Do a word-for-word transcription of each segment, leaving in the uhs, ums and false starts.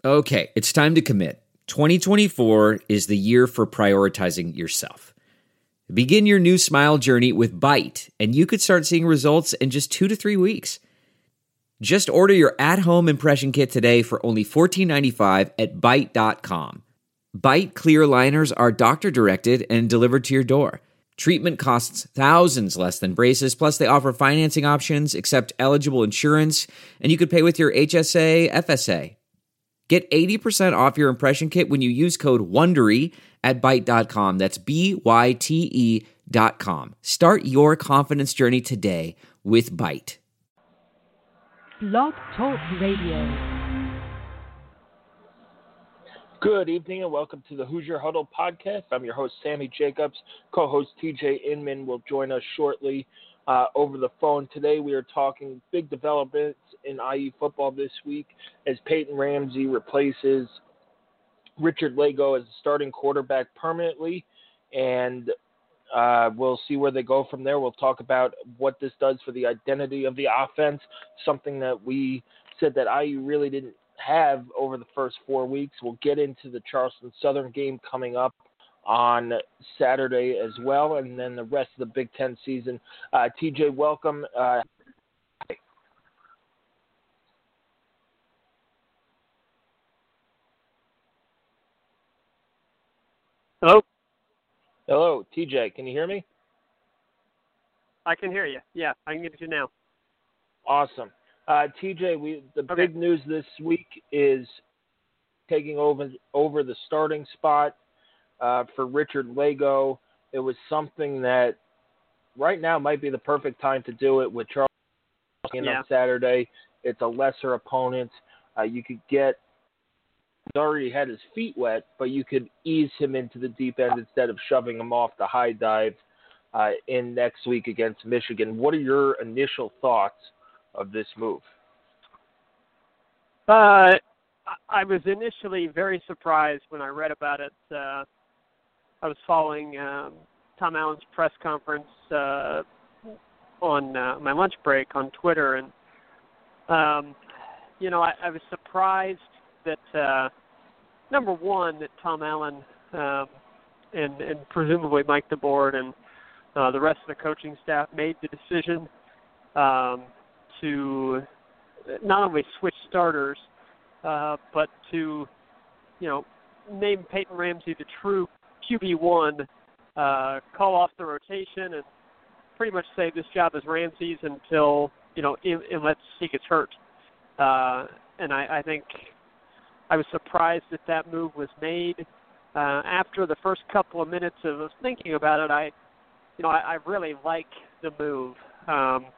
Okay, it's time to commit. twenty twenty-four is the year for prioritizing yourself. Begin your new smile journey with Byte, and you could start seeing results in just two to three weeks. Just order your at-home impression kit today for only fourteen ninety-five at byte dot com. Byte clear aligners are doctor-directed and delivered to your door. Treatment costs thousands less than braces, plus they offer financing options, accept eligible insurance, and you could pay with your H S A, F S A. Get eighty percent off your impression kit when you use code WONDERY at byte dot com. That's B Y T E dot com. Start your confidence journey today with Byte. Blog Talk Radio. Good evening and welcome to the Hoosier Huddle podcast. I'm your host, Sammy Jacobs. Co-host T J Inman will join us shortly uh, over the phone. Today we are talking big developments in I U football this week as Peyton Ramsey replaces Richard Lagow as the starting quarterback permanently, and uh, we'll see where they go from there. We'll talk about what this does for the identity of the offense, something that we said that I U really didn't have over the first four weeks. We'll get into the Charleston Southern game coming up on Saturday as well, and then the rest of the Big Ten season. Uh, T J, welcome. Uh, Hello? Hello, T J. Can you hear me? I can hear you. Yeah, I can get you now. Awesome. Uh, T J, we the Okay. big news this week is taking over over the starting spot uh, for Richard Lagow. It was something that right now might be the perfect time to do it with Charles Yeah. on Saturday. It's a lesser opponent. Uh, you could get he's already had his feet wet, but you could ease him into the deep end instead of shoving him off the high dive uh, in next week against Michigan. What are your initial thoughts of this move? Uh, I was initially very surprised when I read about it. Uh, I was following um, Tom Allen's press conference uh, on uh, my lunch break on Twitter, and um, you know, I, I was surprised that uh, number one, that Tom Allen um, and, and presumably Mike DeBoer and uh, the rest of the coaching staff made the decision um, to not only switch starters, uh, but to, you know, name Peyton Ramsey the true Q B one, uh, call off the rotation, and pretty much say this job is Ramsey's until, you know, in, unless he gets hurt. Uh, and I, I think I was surprised that that move was made. Uh, after the first couple of minutes of thinking about it, I, you know, I, I really like the move. Um,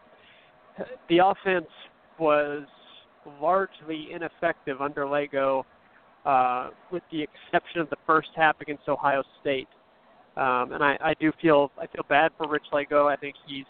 the offense was largely ineffective under Lagow, uh, with the exception of the first half against Ohio State. Um, and I, I do feel I feel bad for Rich Lagow. I think he's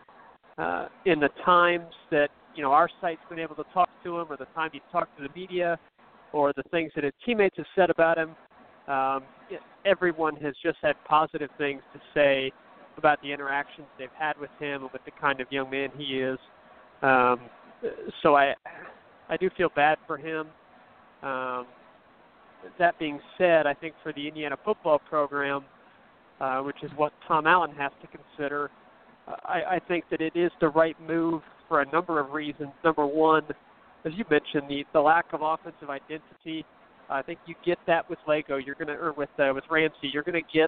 uh, in the times that, you know, our site's been able to talk to him, or the time he's talked to the media, or the things that his teammates have said about him. Um, everyone has just had positive things to say about the interactions they've had with him and with the kind of young man he is. Um, so I, I do feel bad for him. Um, that being said, I think for the Indiana football program, uh, which is what Tom Allen has to consider, uh, I, I think that it is the right move for a number of reasons. Number one, as you mentioned, the, the lack of offensive identity. I think you get that with Lagow. You're going to, or with uh, with Ramsey, you're going to get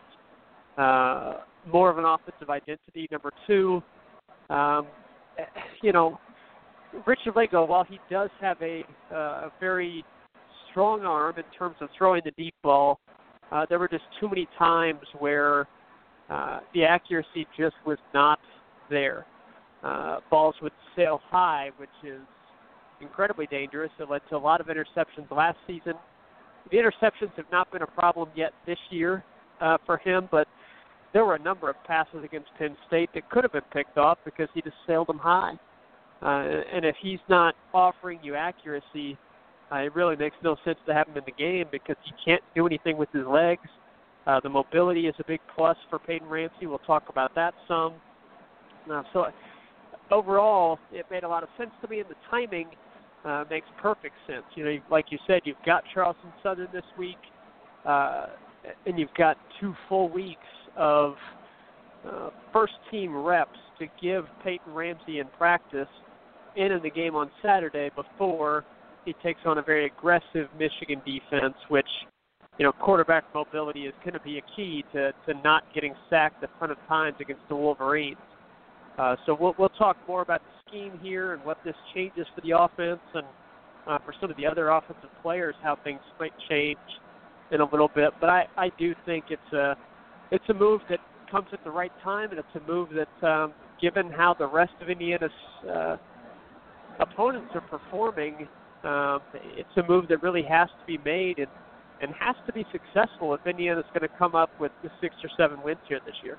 uh, more of an offensive identity. Number two, um, you know, Richard Lagow, while he does have a, uh, a very strong arm in terms of throwing the deep ball, uh, there were just too many times where uh, the accuracy just was not there. Uh, balls would sail high, which is incredibly dangerous. It led to a lot of interceptions last season. The interceptions have not been a problem yet this year uh, for him, but there were a number of passes against Penn State that could have been picked off because he just sailed them high. Uh, and if he's not offering you accuracy, uh, it really makes no sense to have him in the game because he can't do anything with his legs. Uh, the mobility is a big plus for Peyton Ramsey. We'll talk about that some. Uh, so overall, it made a lot of sense to me, and the timing uh, makes perfect sense. You know, like you said, you've got Charleston Southern this week, uh, and you've got two full weeks of uh, first-team reps to give Peyton Ramsey in practice and in the game on Saturday before he takes on a very aggressive Michigan defense, which, you know, quarterback mobility is going to be a key to, to not getting sacked a ton of times against the Wolverines. Uh, so we'll we'll talk more about the scheme here and what this changes for the offense and uh, for some of the other offensive players, how things might change in a little bit. But I, I do think it's a it's a move that comes at the right time, and it's a move that, um, given how the rest of Indiana's uh, opponents are performing, um, it's a move that really has to be made and, and has to be successful if Indiana's going to come up with the six or seven wins here this year.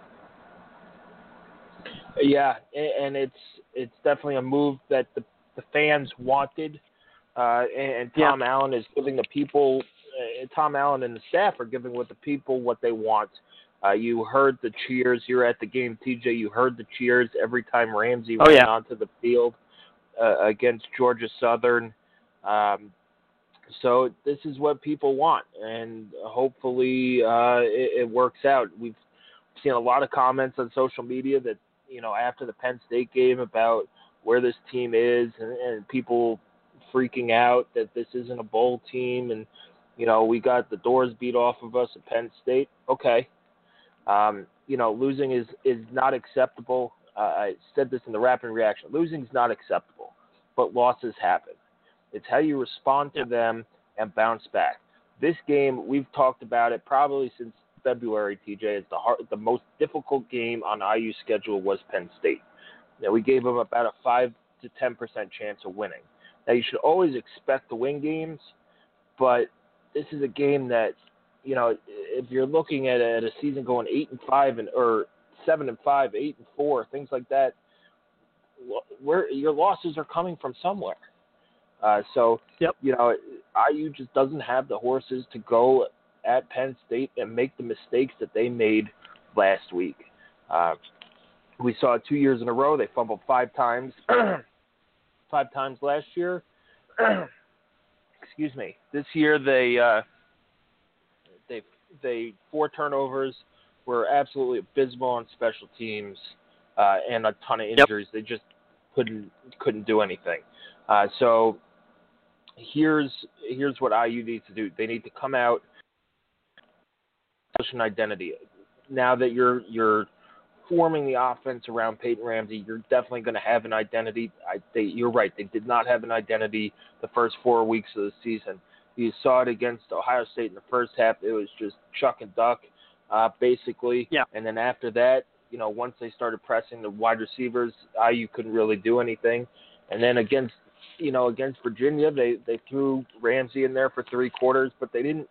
Yeah, and it's it's definitely a move that the, the fans wanted, uh, and Tom yeah. Allen is giving the people, uh, Tom Allen and the staff are giving what the people what they want. Uh, you heard the cheers. You were at the game, T J. You heard the cheers every time Ramsey oh, went yeah. onto the field uh, against Georgia Southern. Um, so this is what people want, and hopefully uh, it, it works out. We've seen a lot of comments on social media that, you know, after the Penn State game about where this team is and, and people freaking out that this isn't a bowl team and, you know, we got the doors beat off of us at Penn State. Okay. Um, you know, losing is, is not acceptable. Uh, I said this in the Rapid Reaction. Losing is not acceptable, but losses happen. It's how you respond to yeah. them and bounce back. This game, we've talked about it probably since February, T J, is the hard, the most difficult game on I U's schedule was Penn State. Now, we gave them about a five to ten percent chance of winning. Now, you should always expect to win games, but this is a game that, you know, if you're looking at a, at a season going eight and five and or seven and five, eight and four, things like that, where your losses are coming from somewhere. Uh, so, yep. you know, I U just doesn't have the horses to go at Penn State and make the mistakes that they made last week. Uh, we saw it two years in a row. They fumbled five times, five times last year. Excuse me. This year they uh, they they four turnovers, were absolutely abysmal on special teams, uh, and a ton of injuries. Yep. They just couldn't couldn't do anything. Uh, so here's here's what I U needs to do. They need to come out, an identity. Now that you're you're forming the offense around Peyton Ramsey, you're definitely going to have an identity. I, they, you're right. They did not have an identity the first four weeks of the season. You saw it against Ohio State in the first half. It was just chuck and duck, uh, basically. Yeah. And then after that, you know, once they started pressing the wide receivers, I U couldn't really do anything. And then against, you know, against Virginia, they, they threw Ramsey in there for three quarters, but they didn't.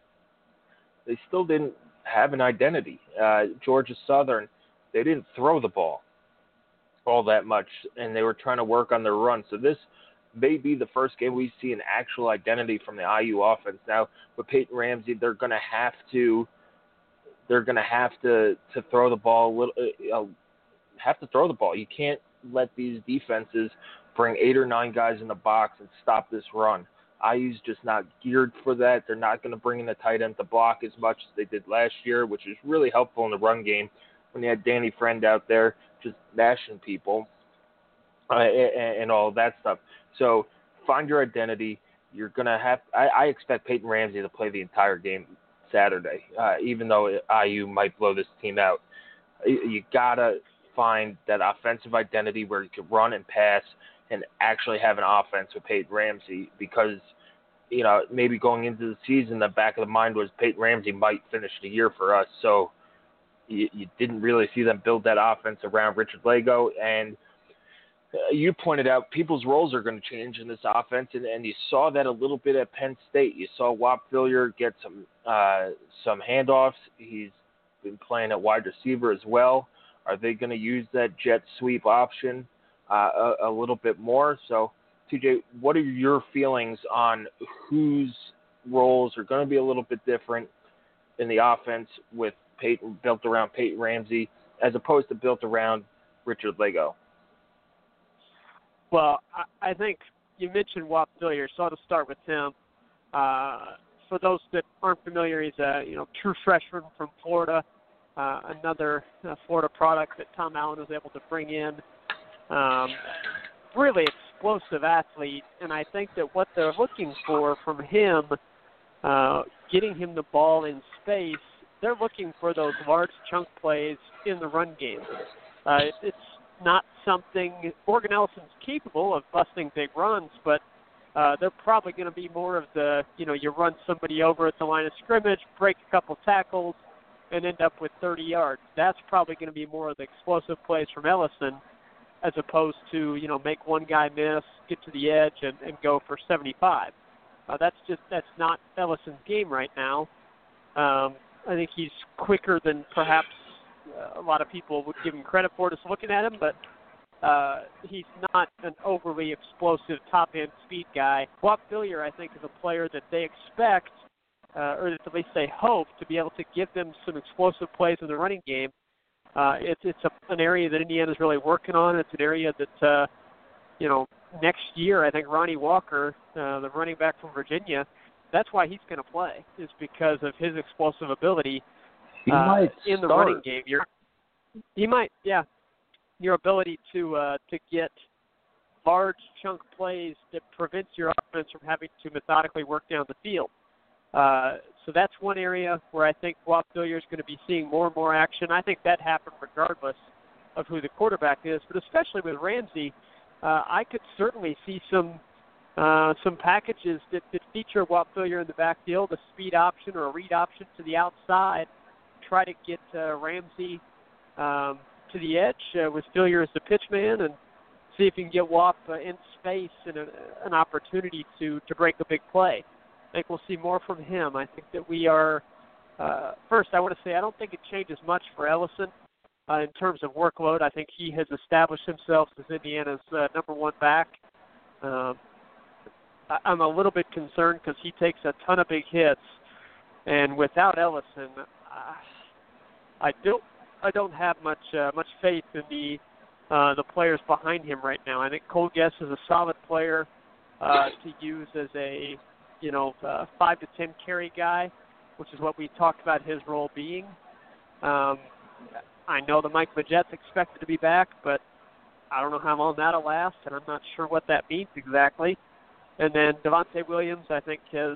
They still didn't have an identity. Uh, Georgia Southern, they didn't throw the ball all that much, and they were trying to work on their run. So this may be the first game we see an actual identity from the I U offense. Now, with Peyton Ramsey, they're going to have to they're going to have to to throw the ball a little. Uh, have to throw the ball. You can't let these defenses bring eight or nine guys in the box and stop this run. I U's just not geared for that. They're not going to bring in the tight end to block as much as they did last year, which is really helpful in the run game when you had Danny Friend out there just bashing people uh, and, and all that stuff. So find your identity. You're going to have I, I expect Peyton Ramsey to play the entire game Saturday, uh, even though I U might blow this team out. You got to find that offensive identity where you can run and pass and actually have an offense with Peyton Ramsey, because, you know, maybe going into the season, the back of the mind was Peyton Ramsey might finish the year for us. So you, you didn't really see them build that offense around Richard Lagow. And uh, you pointed out people's roles are going to change in this offense, and, and you saw that a little bit at Penn State. You saw Whop Philyor get some uh, some handoffs. He's been playing at wide receiver as well. Are they going to use that jet sweep option uh, a, a little bit more? So, T J, what are your feelings on whose roles are going to be a little bit different in the offense with Peyton, built around Peyton Ramsey as opposed to built around Richard Lagow? Well, I, I think you mentioned Whop Phillier, so I'll just start with him. Uh, for those that aren't familiar, he's a you know true freshman from Florida, uh, another uh, Florida product that Tom Allen was able to bring in. Um, really explosive athlete, and I think that what they're looking for from him, uh, getting him the ball in space, they're looking for those large chunk plays in the run game. Uh, it, it's not something Morgan Ellison's capable of busting big runs, but uh, they're probably going to be more of the, you know, you run somebody over at the line of scrimmage, break a couple tackles, and end up with thirty yards. That's probably going to be more of the explosive plays from Ellison, as opposed to, you know, make one guy miss, get to the edge, and, and go for seventy-five. Uh, that's just that's not Ellison's game right now. Um, I think he's quicker than perhaps uh, a lot of people would give him credit for just looking at him, but uh, he's not an overly explosive top-end speed guy. Whop Phillier, I think, is a player that they expect, uh, or at least they hope, to be able to give them some explosive plays in the running game. Uh, it's it's a, an area that Indiana's really working on. It's an area that, uh, you know, next year I think Ronnie Walker, uh, the running back from Virginia, that's why he's going to play, is because of his explosive ability uh, in the start. running game. You're, he might, yeah. Your ability to uh, to get large chunk plays that prevents your offense from having to methodically work down the field. Uh, so that's one area where I think Whop Phillier is going to be seeing more and more action. I think that happened regardless of who the quarterback is, but especially with Ramsey, uh, I could certainly see some uh, some packages that, that feature Whop Phillier in the backfield, a speed option or a read option to the outside, try to get uh, Ramsey um, to the edge uh, with Phillier as the pitch man, and see if you can get Whop uh, in space and a, an opportunity to, to break a big play. I think we'll see more from him. I think that we are, uh, first I want to say I don't think it changes much for Ellison uh, in terms of workload. I think he has established himself as Indiana's uh, number one back. Um, I, I'm a little bit concerned because he takes a ton of big hits, and without Ellison, uh, I don't I don't have much uh, much faith in the uh, the players behind him right now. I think Cole Guess is a solid player uh, to use as a you know, uh, five to ten carry guy, which is what we talked about his role being. Um, I know that Mike Majette's expected to be back, but I don't know how long that'll last, and I'm not sure what that means exactly. And then Devontae Williams, I think, is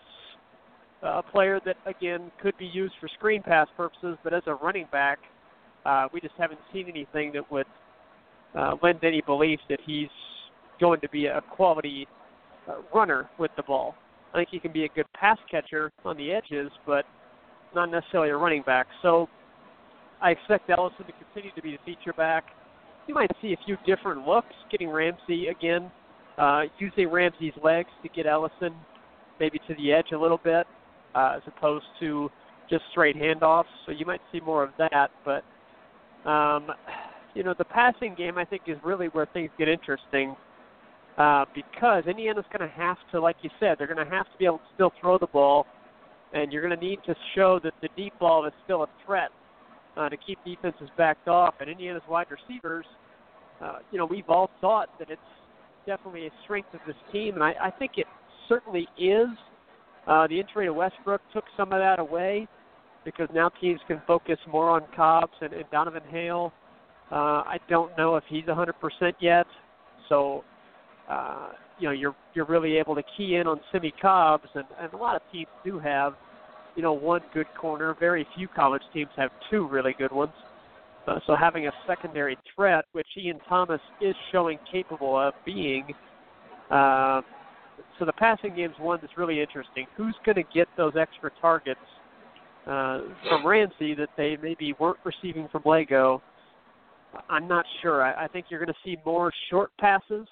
a player that, again, could be used for screen pass purposes, but as a running back, uh, we just haven't seen anything that would uh, lend any belief that he's going to be a quality uh, runner with the ball. I think he can be a good pass catcher on the edges, but not necessarily a running back. So I expect Ellison to continue to be the feature back. You might see a few different looks, getting Ramsey again, uh, using Ramsey's legs to get Ellison maybe to the edge a little bit, uh, as opposed to just straight handoffs. So you might see more of that. But, um, you know, the passing game, I think, is really where things get interesting. Uh, because Indiana's going to have to, like you said, they're going to have to be able to still throw the ball, and you're going to need to show that the deep ball is still a threat uh, to keep defenses backed off. And Indiana's wide receivers, uh, you know, we've all thought that it's definitely a strength of this team, and I, I think it certainly is. Uh, the injury to Westbrook took some of that away because now teams can focus more on Cobbs and, and Donovan Hale. Uh, I don't know if he's one hundred percent yet, so... Uh, you know, you're you're really able to key in on Simi Cobbs, and, and a lot of teams do have, you know, one good corner. Very few college teams have two really good ones. Uh, so having a secondary threat, which Ian Thomas is showing capable of being, uh, so the passing game is one that's really interesting. Who's going to get those extra targets uh, from Ramsey that they maybe weren't receiving from Lego? I'm not sure. I, I think you're going to see more short passes.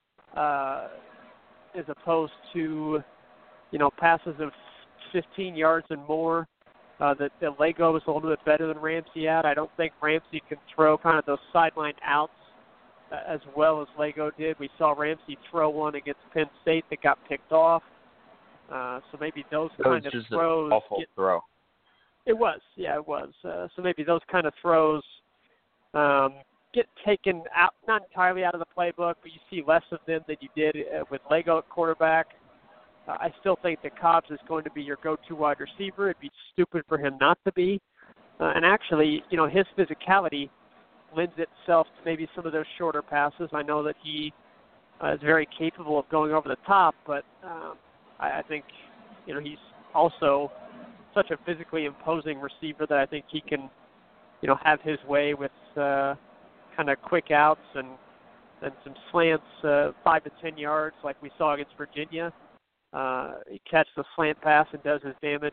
Uh, as opposed to, you know, passes of fifteen yards and more. Uh, that, that Lego is a little bit better than Ramsey at. I don't think Ramsey can throw kind of those sideline outs uh, as well as Lego did. We saw Ramsey throw one against Penn State that got picked off. Uh, so maybe those that kind was of just throws. An awful get, throw. It was, yeah, it was. Uh, so maybe those kind of throws um, get taken out, not entirely out of the playbook, but you see less of them than you did uh, with Lego at quarterback. Uh, I still think that Cobbs is going to be your go-to wide receiver. It'd be stupid for him not to be. Uh, and actually, you know, his physicality lends itself to maybe some of those shorter passes. I know that he uh, is very capable of going over the top, but um, I, I think, you know, he's also such a physically imposing receiver that I think he can, you know, have his way with uh, kind of quick outs and and some slants, uh, five to ten yards, like we saw against Virginia. Uh, he catches the slant pass and does his damage,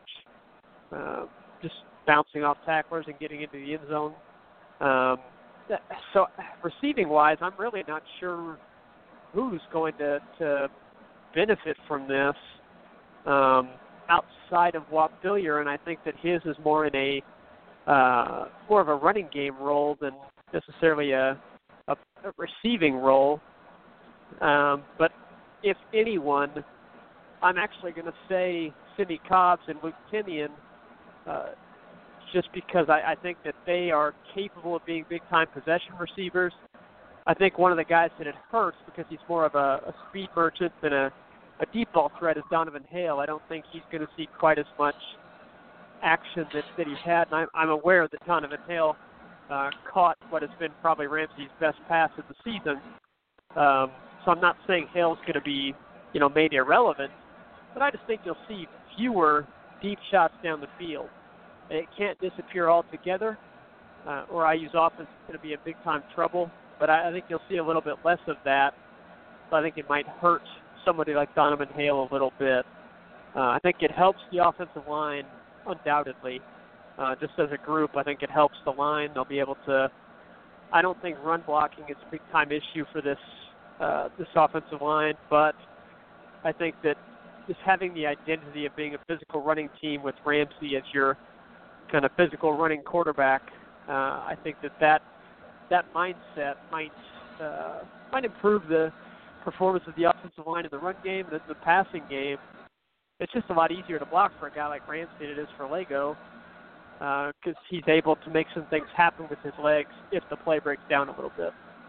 uh, just bouncing off tacklers and getting into the end zone. Um, so receiving-wise, I'm really not sure who's going to, to benefit from this um, outside of Whop Philyor, and I think that his is more in a uh, more of a running game role than necessarily a, a, a receiving role. Um, but if anyone, I'm actually going to say Sidney Cobbs and Luke Timian, uh, just because I, I think that they are capable of being big-time possession receivers. I think one of the guys that it hurts because he's more of a, a speed merchant than a, a deep ball threat is Donovan Hale. I don't think he's going to see quite as much action that, that he's had, and I'm, I'm aware that Donovan Hale uh, caught what has been probably Ramsey's best pass of the season. Um, so I'm not saying Hale's going to be, you know, made irrelevant, but I just think you'll see fewer deep shots down the field. It can't disappear altogether, uh, or I use offense is going to be in big-time trouble, but I, I think you'll see a little bit less of that. So I think it might hurt somebody like Donovan Hale a little bit. Uh, I think it helps the offensive line undoubtedly. Uh, just as a group, I think it helps the line. They'll be able to – I don't think run blocking is a big-time issue for this uh, this offensive line, but I think that just having the identity of being a physical running team with Ramsey as your kind of physical running quarterback, uh, I think that that, that mindset might uh, might improve the performance of the offensive line in the run game and the passing game. It's just a lot easier to block for a guy like Ramsey than it is for Lego because uh, he's able to make some things happen with his legs if the play breaks down a little bit.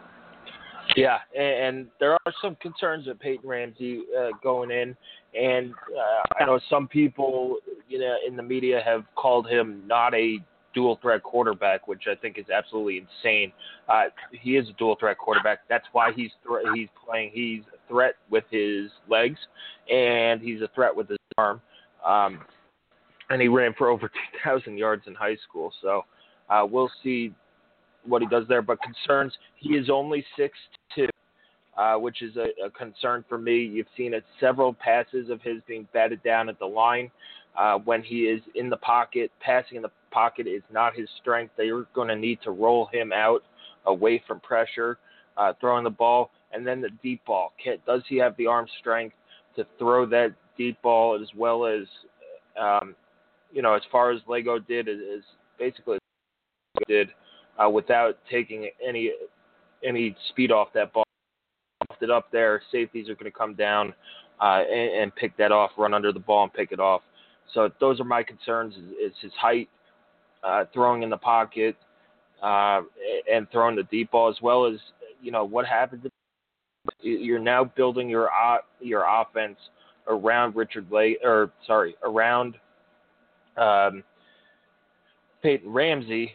Yeah, and there are some concerns with Peyton Ramsey uh, going in, and uh, I know some people, you know, in the media have called him not a dual threat quarterback, which I think is absolutely insane. Uh, he is a dual threat quarterback. That's why he's th- he's playing. He's a threat with his legs, and he's a threat with his arm. Um, and he ran for over two thousand yards in high school. So uh, we'll see what he does there. But concerns, he is only six two, uh, which is a, a concern for me. You've seen it, several passes of his being batted down at the line. Uh, when he is in the pocket, passing in the pocket is not his strength. They're going to need to roll him out away from pressure, uh, throwing the ball, and then the deep ball. Can, does he have the arm strength to throw that deep ball as well as, um, you know, as far as Lego did, is basically did uh, without taking any any speed off that ball. Left it up there, safeties are going to come down uh, and, and pick that off, run under the ball and pick it off. So those are my concerns, is his height, uh, throwing in the pocket, uh, and throwing the deep ball, as well as, you know, what happens. You're now building your your offense around Richard Lay, or sorry, around um, Peyton Ramsey,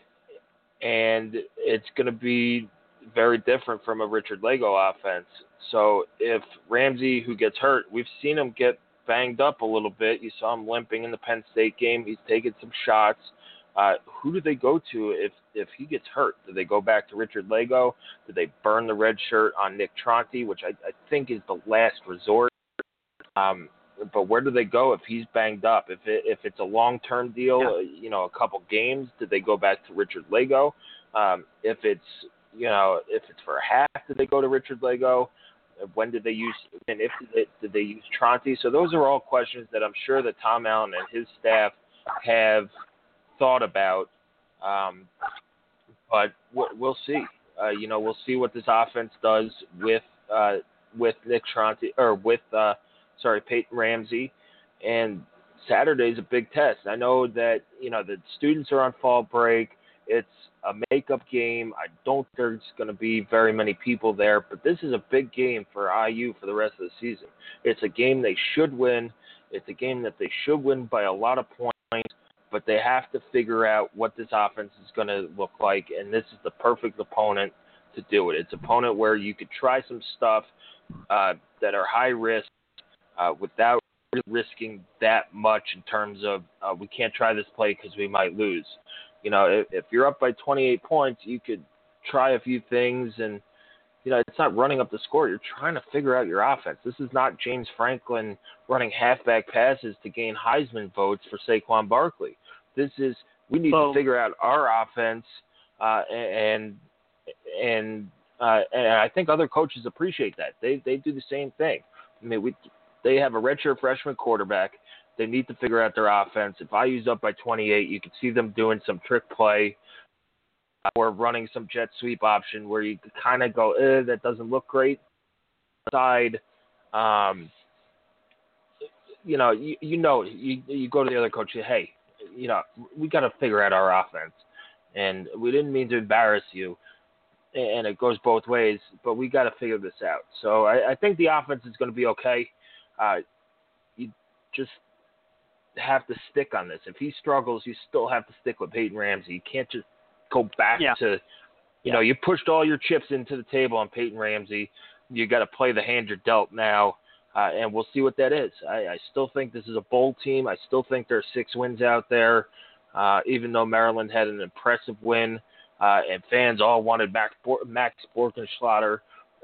and it's going to be very different from a Richard Lego offense. So if Ramsey, who gets hurt, we've seen him get banged up a little bit. You saw him limping in the Penn State game. He's taken some shots. Uh, who do they go to if, if he gets hurt? Do they go back to Richard Lego? Do they burn the red shirt on Nick Tronti, which I, I think is the last resort? Um, but where do they go if he's banged up? If it, if it's a long-term deal, yeah. uh, you know, a couple games, do they go back to Richard Lego? Um, if it's, you know, if it's for a half, do they go to Richard Lego? When did they use, and if did they, did they use Tronti? So those are all questions that I'm sure that Tom Allen and his staff have thought about. Um, but we'll see. Uh, you know, we'll see what this offense does with uh, with Nick Tronti, or with uh, sorry Peyton Ramsey. And Saturday's a big test. I know that, you know, the students are on fall break. It's a makeup game. I don't think there's going to be very many people there, but this is a big game for I U for the rest of the season. It's a game they should win. It's a game that they should win by a lot of points, but they have to figure out what this offense is going to look like, and this is the perfect opponent to do it. It's an opponent where you could try some stuff uh, that are high risk uh, without risking that much in terms of uh, we can't try this play because we might lose. You know, if, if you're up by twenty-eight points, you could try a few things, and you know it's not running up the score. You're trying to figure out your offense. This is not James Franklin running halfback passes to gain Heisman votes for Saquon Barkley. This is we need well, to figure out our offense, uh, and and uh, and I think other coaches appreciate that. They they do the same thing. I mean, we they have a redshirt freshman quarterback. They need to figure out their offense. If I use up by twenty-eight, you can see them doing some trick play or running some jet sweep option where you kind of go, eh, that doesn't look great. Side, um, you know, you, you know, you you go to the other coach, you say, hey, you know, we got to figure out our offense, and we didn't mean to embarrass you, and it goes both ways, but we got to figure this out. So I, I think the offense is going to be okay. Uh, you just have to stick on this. If he struggles, you still have to stick with Peyton Ramsey. You can't just go back yeah. to, you yeah. know, you pushed all your chips into the table on Peyton Ramsey. You got to play the hand you're dealt now, uh, and we'll see what that is. I, I still think this is a bowl team. I still think there are six wins out there, uh, even though Maryland had an impressive win, uh, and fans all wanted Max, Max Borkenschlatter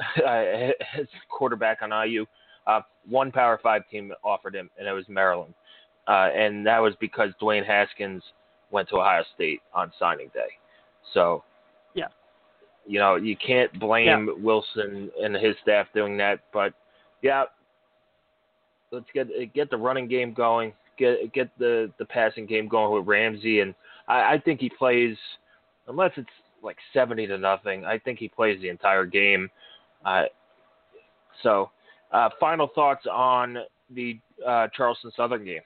as quarterback on I U. Uh, one Power Five team offered him, and it was Maryland. Uh, and that was because Dwayne Haskins went to Ohio State on signing day. So, yeah, you know, you can't blame yeah. Wilson and his staff doing that. But, yeah, let's get get the running game going, get get the, the passing game going with Ramsey. And I, I think he plays, unless it's like seventy to nothing, I think he plays the entire game. Uh, so, uh, final thoughts on the uh, Charleston Southern game.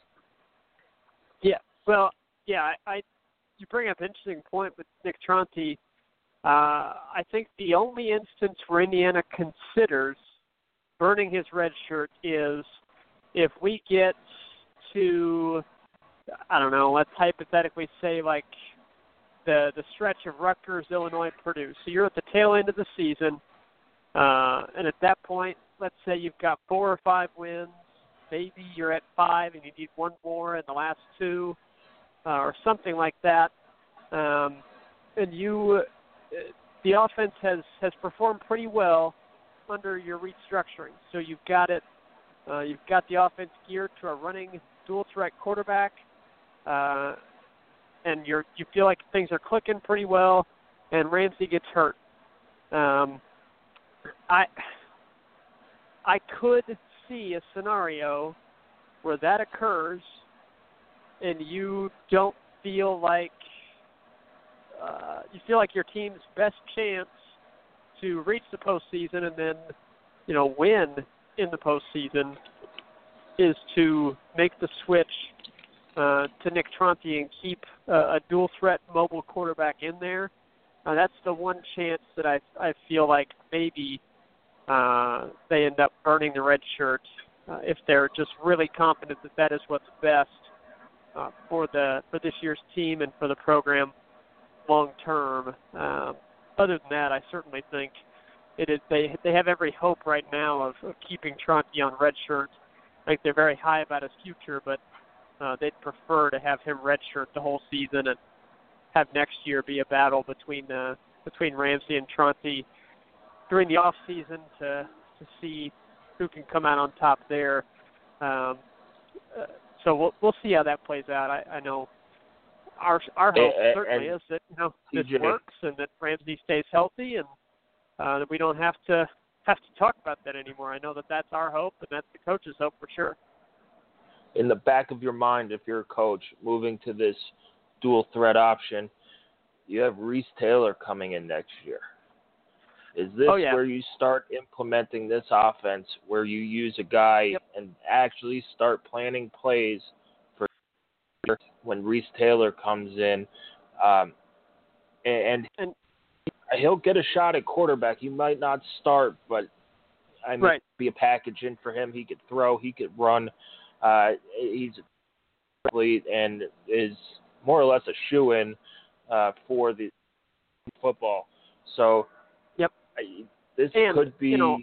Yeah, well, yeah, I, I you bring up an interesting point with Nick Tronti. Uh, I think the only instance where Indiana considers burning his red shirt is if we get to, I don't know, let's hypothetically say like the the stretch of Rutgers, Illinois, Purdue. So you're at the tail end of the season, uh, and at that point, let's say you've got four or five wins. Maybe you're at five and you need one more in the last two, uh, or something like that. Um, and you, the offense has, has performed pretty well under your restructuring. So you've got it, uh, you've got the offense geared to a running dual threat quarterback, uh, and you're you feel like things are clicking pretty well. And Ramsey gets hurt. Um, I I could. see a scenario where that occurs and you don't feel like uh, you feel like your team's best chance to reach the postseason and then, you know, win in the postseason is to make the switch uh, to Nick Tronti and keep uh, a dual threat mobile quarterback in there. Uh, that's the one chance that I I feel like maybe Uh, they end up burning the red shirt uh, if they're just really confident that that is what's best uh, for the for this year's team and for the program long term. Um, other than that, I certainly think it is. They they have every hope right now of, of keeping Tronti on red shirt. I think they're very high about his future, but uh, they'd prefer to have him red shirt the whole season and have next year be a battle between uh, between Ramsey and Tronti during the off season to to see who can come out on top there. Um, uh, so we'll we'll see how that plays out. I, I know our our hope and, certainly and is that you know this T J works and that Ramsey stays healthy and uh, that we don't have to have to talk about that anymore. I know that that's our hope and that's the coach's hope for sure. In the back of your mind, if you're a coach moving to this dual threat option, you have Reese Taylor coming in next year. Is this oh, yeah. where you start implementing this offense, where you use a guy yep. and actually start planning plays for when Reese Taylor comes in? Um, and, and he'll get a shot at quarterback. He might not start, but I mean, right. be a package in for him. He could throw, he could run. Uh, he's athlete and is more or less a shoo-in uh, for the football. So, yep. I, this and, could be. You know,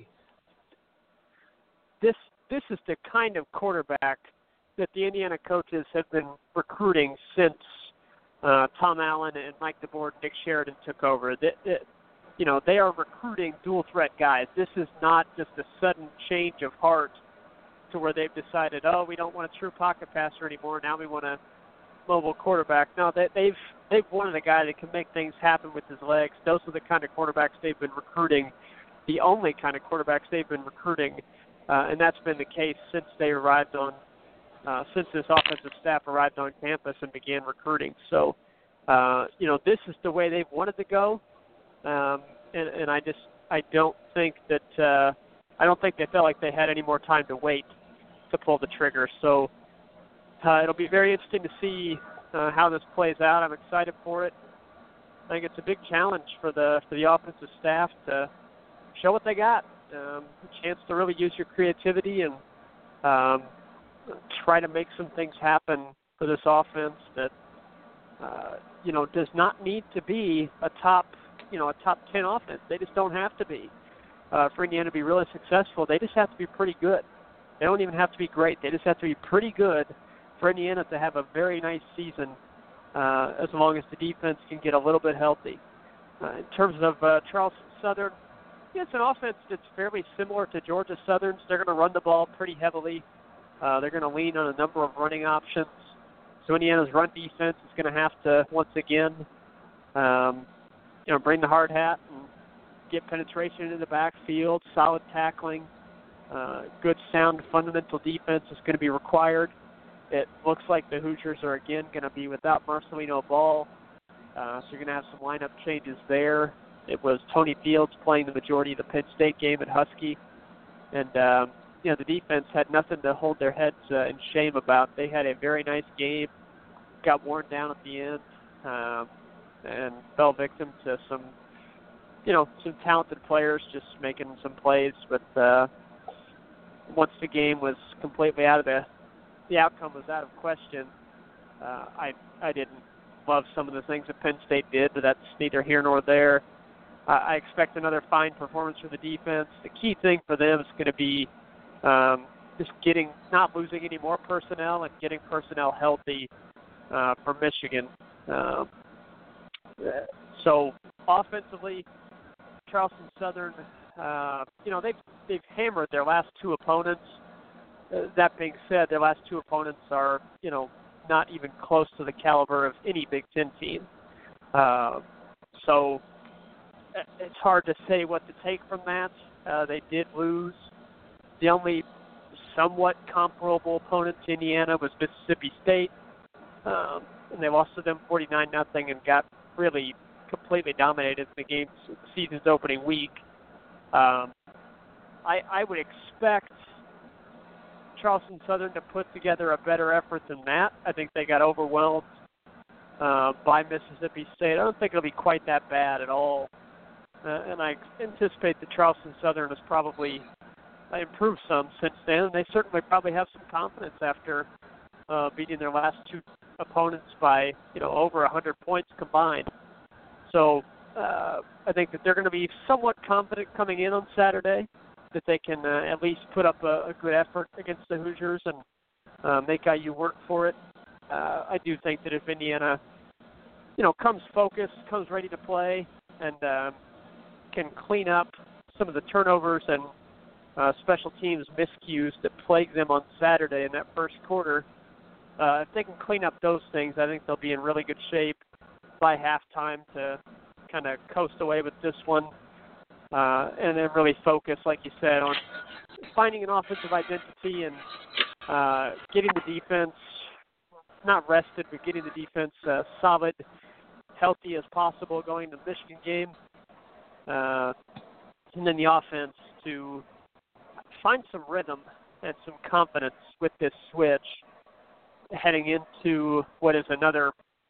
this this is the kind of quarterback that the Indiana coaches have been recruiting since uh, Tom Allen and Mike DeBoer, Nick Sheridan took over. That, that, you know, they are recruiting dual threat guys. This is not just a sudden change of heart to where they've decided, oh, we don't want a true pocket passer anymore. Now we want a mobile quarterback. No, they, they've they've wanted a guy that can make things happen with his legs. Those are the kind of quarterbacks they've been recruiting, the only kind of quarterbacks they've been recruiting, uh, and that's been the case since they arrived on, uh, since this offensive staff arrived on campus and began recruiting. So, uh, you know, this is the way they've wanted to go, um, and, and I just I don't think that uh, I don't think they felt like they had any more time to wait to pull the trigger. So. Uh, it'll be very interesting to see uh, how this plays out. I'm excited for it. I think it's a big challenge for the for the offensive staff to show what they got. Um, a chance to really use your creativity and um, try to make some things happen for this offense that uh, you know does not need to be a top you know a top ten offense. They just don't have to be. Uh, for Indiana to be really successful, they just have to be pretty good. They don't even have to be great. They just have to be pretty good for Indiana to have a very nice season uh, as long as the defense can get a little bit healthy. Uh, in terms of uh, Charleston Southern, yeah, it's an offense that's fairly similar to Georgia Southern's. They're going to run the ball pretty heavily. Uh, they're going to lean on a number of running options. So Indiana's run defense is going to have to, once again, um, you know, bring the hard hat and get penetration into the backfield, solid tackling, uh, good sound fundamental defense is going to be required. It looks like the Hoosiers are again going to be without Marcelino Ball, uh, so you're going to have some lineup changes there. It was Tony Fields playing the majority of the Penn State game at Husky, and um, you know the defense had nothing to hold their heads uh, in shame about. They had a very nice game, got worn down at the end, um, and fell victim to some, you know, some talented players just making some plays. But uh, once the game was completely out of the the outcome was out of question. Uh, I I didn't love some of the things that Penn State did, but that's neither here nor there. Uh, I expect another fine performance from the defense. The key thing for them is going to be um, just getting, not losing any more personnel and getting personnel healthy uh, for Michigan. Um, so offensively, Charleston Southern, uh, you know, they've they've hammered their last two opponents. Uh, that being said, their last two opponents are, you know, not even close to the caliber of any Big Ten team. Uh, so it's hard to say what to take from that. Uh, they did lose. The only somewhat comparable opponent to Indiana was Mississippi State, um, and they lost to them forty-nine nothing and got really completely dominated in the game's the season's opening week. Um, I, I would expect Charleston Southern to put together a better effort than that. I think they got overwhelmed uh, by Mississippi State. I don't think it'll be quite that bad at all. Uh, and I anticipate that Charleston Southern has probably improved some since then. And they certainly probably have some confidence after uh, beating their last two opponents by, you know, over one hundred points combined. So uh, I think that they're going to be somewhat confident coming in on Saturday, that they can uh, at least put up a, a good effort against the Hoosiers and uh, make I U work for it. Uh, I do think that if Indiana, you know, comes focused, comes ready to play, and uh, can clean up some of the turnovers and uh, special teams miscues that plagued them on Saturday in that first quarter, uh, if they can clean up those things, I think they'll be in really good shape by halftime to kind of coast away with this one. Uh, and then really focus, like you said, on finding an offensive identity and uh, getting the defense not rested, but getting the defense uh, solid, healthy as possible going to the Michigan game. Uh, and then the offense to find some rhythm and some confidence with this switch heading into what is another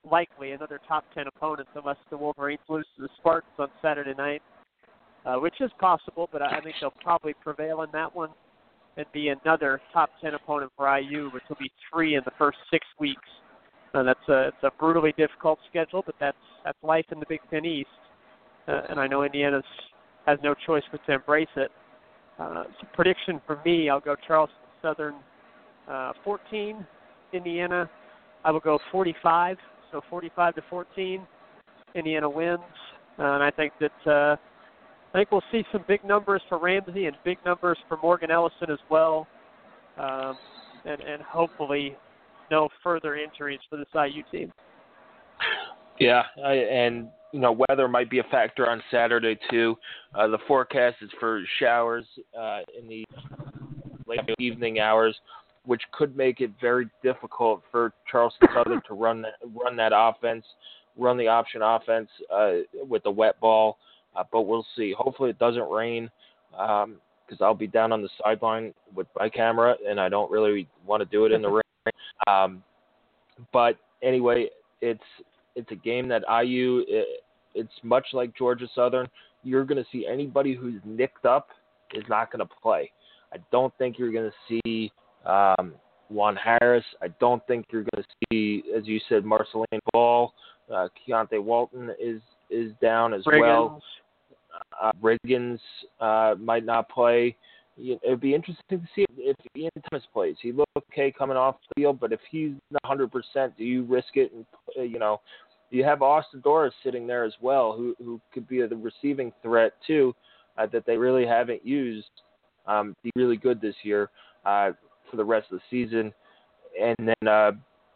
likely another top ten opponent unless the Wolverines lose to the Spartans on Saturday night, uh, which is possible, but I think they'll probably prevail in that one and be another top ten opponent for I U, which will be three in the first six weeks. Uh, that's a, it's a brutally difficult schedule, but that's that's life in the Big Ten East, uh, and I know Indiana has no choice but to embrace it. Uh, so prediction for me, I'll go Charleston Southern uh, fourteen, Indiana. I will go forty-five, so forty-five to fourteen. Indiana wins, uh, and I think that uh, I think we'll see some big numbers for Ramsey and big numbers for Morgan Ellison as well, um, and, and hopefully no further injuries for this I U team. Yeah, I, and you know, weather might be a factor on Saturday too. Uh, the forecast is for showers uh, in the late evening hours, which could make it very difficult for Charleston Southern to run that, run that offense, run the option offense uh, with the wet ball. Uh, but we'll see. Hopefully it doesn't rain because um, I'll be down on the sideline with my camera, and I don't really want to do it in the rain. Um, but anyway, it's it's a game that I U, it, it's much like Georgia Southern. You're going to see anybody who's nicked up is not going to play. I don't think you're going to see um, Juan Harris. I don't think you're going to see, as you said, Marceline Ball. Uh, Keontae Walton is, is down as Riggins. well. Uh, Riggins uh, might not play. It would be interesting to see if Ian Thomas plays. He looked okay coming off the field, but if he's not one hundred percent, do you risk it? And uh, you know, you have Austin Doris sitting there as well, who who could be a, the receiving threat too, uh, that they really haven't used. Um, be really good this year uh, for the rest of the season, and then uh,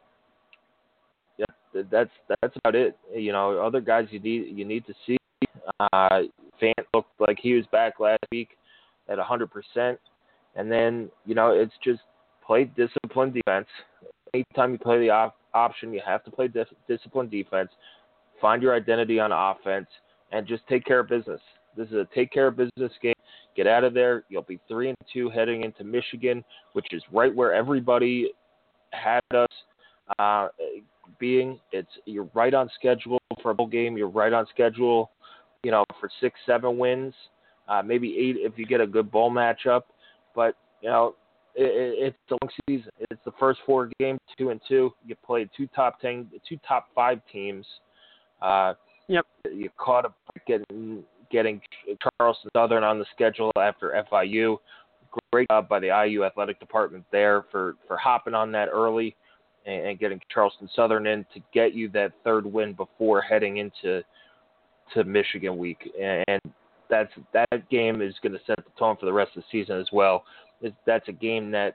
yeah, that's that's about it. You know, other guys you need you need to see. Uh, Fant looked like he was back last week at one hundred percent. And then, you know, it's just play disciplined defense. Anytime you play the op- option, you have to play dis- disciplined defense. Find your identity on offense and just take care of business. This is a take care of business game. Get out of there. You'll be three and two heading into Michigan, which is right where everybody had us uh, being. It's you're right on schedule for a bowl game. You're right on schedule, you know, for six, seven wins. Uh, maybe eight if you get a good bowl matchup. But, you know, it, it, it's a long season. It's the first four games, two and two. You played two top ten, two top five teams. Uh, yep. You caught up getting, getting Charleston Southern on the schedule after F I U. Great job by the I U athletic department there for, for hopping on that early and, and getting Charleston Southern in to get you that third win before heading into to Michigan week. And, and That's that game is going to set the tone for the rest of the season as well. It's, that's a game that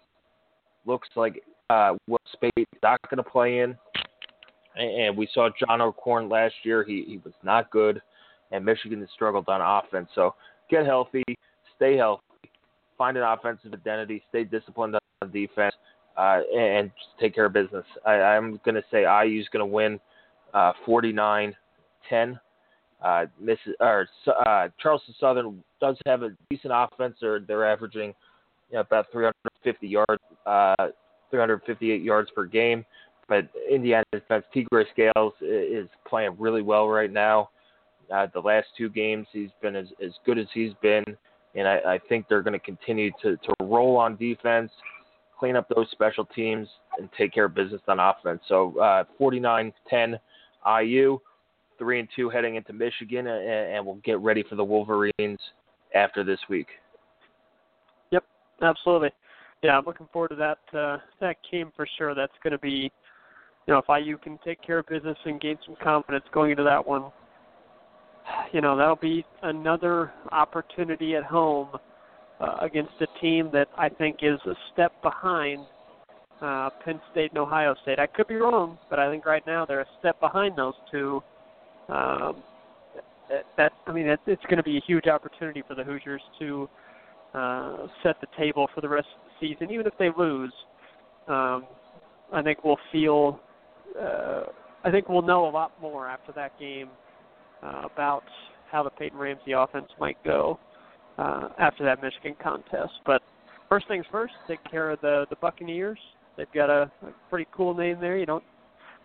looks like uh, Will Spade is not going to play in, and, and we saw John O'Korn last year. He he was not good, and Michigan has struggled on offense. So get healthy, stay healthy, find an offensive identity, stay disciplined on defense, uh, and, and just take care of business. I, I'm going to say I U is going to win uh, forty-nine ten. Uh, Miss, or, uh, Charleston Southern does have a decent offense. They're, they're averaging you know, about three hundred fifty yards, uh, three hundred fifty-eight yards per game. But Indiana defense, Tigre Scales is playing really well right now. Uh, the last two games, he's been as, as good as he's been, and I, I think they're going to continue to to roll on defense, clean up those special teams, and take care of business on offense. So uh, forty-nine ten I U. Three and two heading into Michigan, and, and we'll get ready for the Wolverines after this week. Yep, absolutely. Yeah, I'm looking forward to that uh, that game for sure. That's going to be, you know, if I U can take care of business and gain some confidence going into that one, you know, that'll be another opportunity at home uh, against a team that I think is a step behind uh, Penn State and Ohio State. I could be wrong, but I think right now they're a step behind those two. Um, that, that I mean, it, it's going to be a huge opportunity for the Hoosiers to uh, set the table for the rest of the season. Even if they lose, um, I think we'll feel. Uh, I think we'll know a lot more after that game uh, about how the Peyton Ramsey offense might go uh, after that Michigan contest. But first things first, take care of the the Buccaneers. They've got a, a pretty cool name there. You don't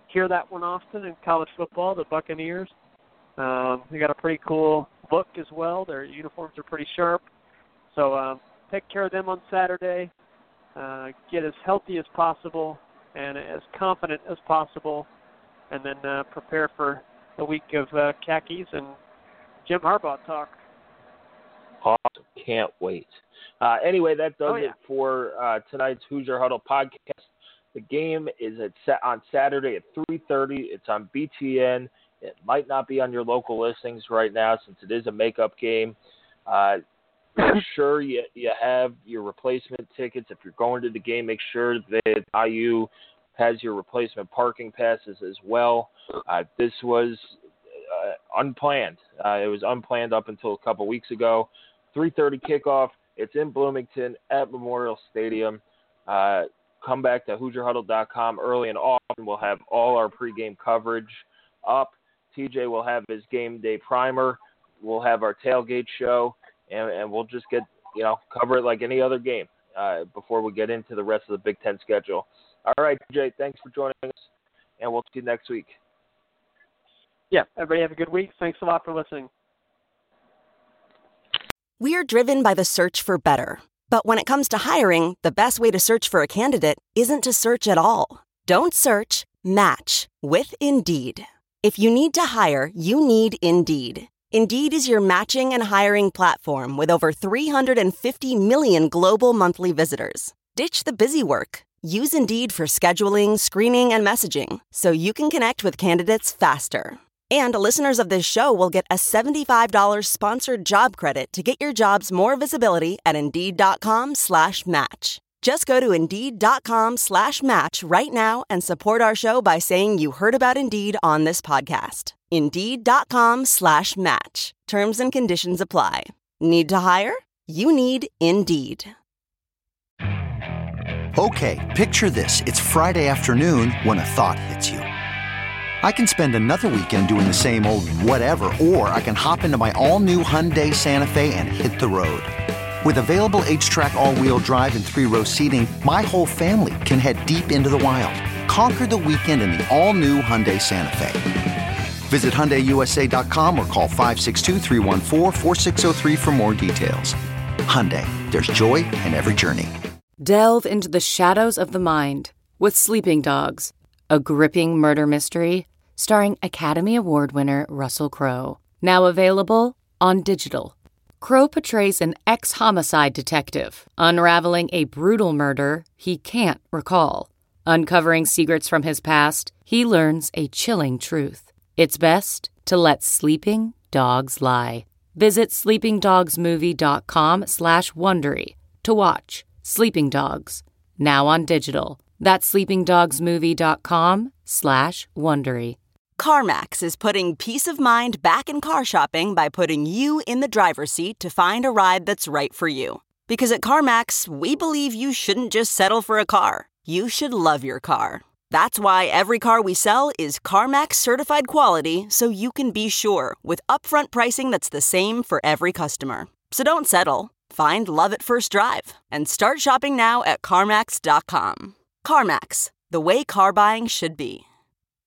hear that one often in college football, the Buccaneers. Um, they got a pretty cool look as well. Their uniforms are pretty sharp. So um, take care of them on Saturday. Uh, get as healthy as possible and as confident as possible, and then uh, prepare for the week of uh, khakis and Jim Harbaugh talk. Awesome. Can't wait. Uh, anyway, that does Oh, yeah. it for uh, tonight's Hoosier Huddle podcast. The game is at on Saturday at three thirty. It's on B T N. It might not be on your local listings right now since it is a makeup game. Uh, make sure you, you have your replacement tickets. If you're going to the game, make sure that I U has your replacement parking passes as well. Uh, this was uh, unplanned. Uh, it was unplanned up until a couple weeks ago. three thirty kickoff. It's in Bloomington at Memorial Stadium. Uh, come back to Hoosier Huddle dot com early and often. We'll have all our pregame coverage up. T J will have his game day primer. We'll have our tailgate show, and, and we'll just get, you know, cover it like any other game uh, before we get into the rest of the Big Ten schedule. All right, T J, thanks for joining us, and we'll see you next week. Yeah, everybody have a good week. Thanks a lot for listening. We're driven by the search for better. But when it comes to hiring, the best way to search for a candidate isn't to search at all. Don't search, match with Indeed. If you need to hire, you need Indeed. Indeed is your matching and hiring platform with over three hundred fifty million global monthly visitors. Ditch the busy work. Use Indeed for scheduling, screening, and messaging so you can connect with candidates faster. And listeners of this show will get a seventy-five dollars sponsored job credit to get your jobs more visibility at Indeed.com slash match. Just go to Indeed.com slash match right now and support our show by saying you heard about Indeed on this podcast. Indeed.com slash match. Terms and conditions apply. Need to hire? You need Indeed. Okay, picture this. It's Friday afternoon when a thought hits you. I can spend another weekend doing the same old whatever, or I can hop into my all-new Hyundai Santa Fe and hit the road. With available H-Track all-wheel drive and three-row seating, my whole family can head deep into the wild. Conquer the weekend in the all-new Hyundai Santa Fe. Visit Hyundai U S A dot com or call five six two, three one four, four six zero three for more details. Hyundai, there's joy in every journey. Delve into the shadows of the mind with Sleeping Dogs, a gripping murder mystery starring Academy Award winner Russell Crowe. Now available on digital. Crowe portrays an ex-homicide detective unraveling a brutal murder he can't recall. Uncovering secrets from his past, he learns a chilling truth. It's best to let sleeping dogs lie. Visit sleepingdogsmovie.com slash Wondery to watch Sleeping Dogs, now on digital. That's sleepingdogsmovie.com slash Wondery. CarMax is putting peace of mind back in car shopping by putting you in the driver's seat to find a ride that's right for you. Because at CarMax, we believe you shouldn't just settle for a car. You should love your car. That's why every car we sell is CarMax certified quality, so you can be sure with upfront pricing that's the same for every customer. So don't settle. Find love at first drive and start shopping now at CarMax dot com. CarMax, the way car buying should be.